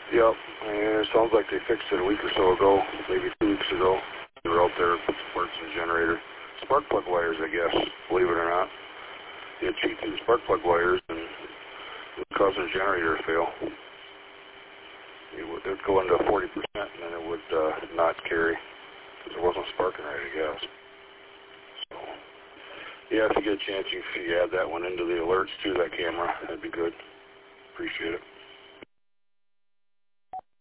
Yep, and it sounds like they fixed it a week or so ago, maybe 2 weeks ago. They were out there, put sparks in the generator. Spark plug wires, I guess, believe it or not. They had cheat through the spark plug wires and it was causing the generator to fail. It would go into 40% and then it would not carry because it wasn't sparking right, I guess. So, yeah, if you get a chance, if you add that one into the alerts to that camera, that'd be good. Appreciate it.